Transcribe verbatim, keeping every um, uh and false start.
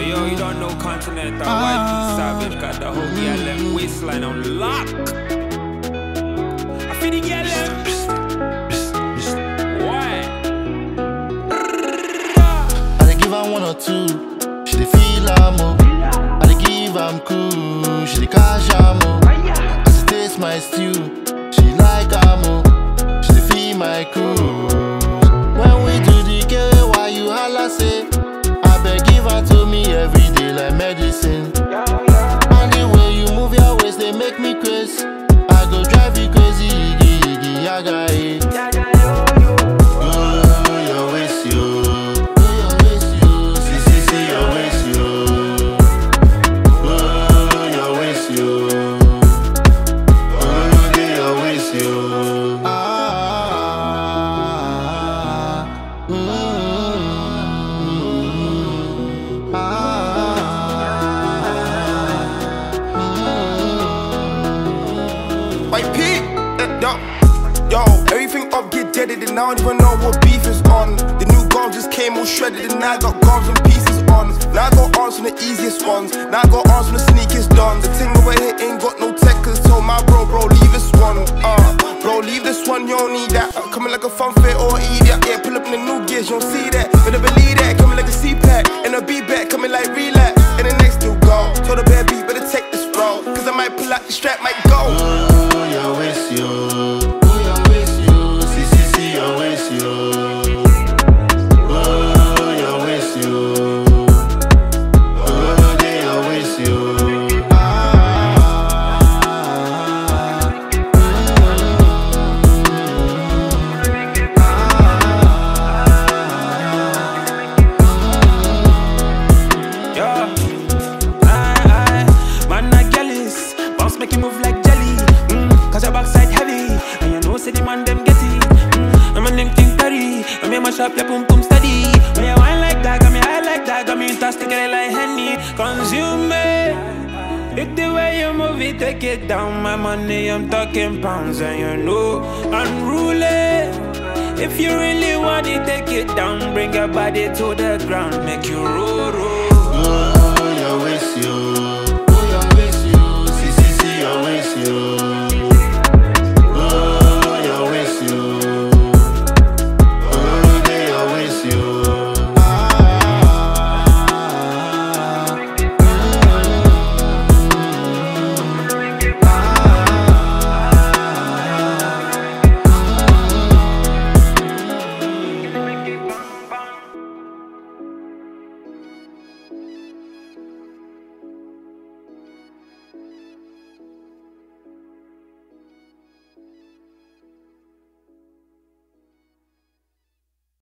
yo, you don't know Continental. Y P Savage got the whole G L M waistline on lock. I feel the G L M. Why? I dey give her one or two, she dey feel am oh. I dey give am cool, she dey cash am oh. As she taste my stew, she like am oh. She dey feel my cruise. When we do the game, why you holla say? I beg give her to me every day like medicine. And the way you move your waist, they make me crazy. I go drive you crazy, iggy, iggy, yaga, eh. Oh, your waist, you. Oh, your waist, you. See, see, see, your waist, you. Oh, your waist, you. Oh, yeah, your waist, you. Ah, mm. Y P, eh, yo, yo, everything up get deaded and I don't even know what beef is on. The new guns just came all shredded and now I got guns and pieces on. Now I got arms from the easiest ones, now I got arms from the sneakiest dons. The thing over here ain't got no tech, cause told my bro, bro, leave this one. Uh, bro, leave this one, you don't need that. I'm coming like a fun fit or an idiot. Yeah, pull up in the new gears, you don't see that. Better believe that, coming like a C-pack. And a B-back, coming like relax. And the next new go, told the bad beat, better take this road. Cause I might pull out the strap, might go. Oh, your waist, you. Oh, your waist, you. See, see, see, your waist, you. Oh, your waist, you. Oh, they your waist, you. Ah, Yeah. I, I, man, I jealous. Bounce make you move like jelly. Mm, cause your backside heavy. And you know, say the man them get it. Mm, I'm a name King Perry. I'm in my shop, your boom boom steady. When you wine like that, got me high like that. Got me fantastic, get it like Henny. Consume me. It's the way you move it, take it down. My money, I'm talking pounds. And you know, unruly. If you really want it, take it down. Bring your body to the ground. Make you roll, roll.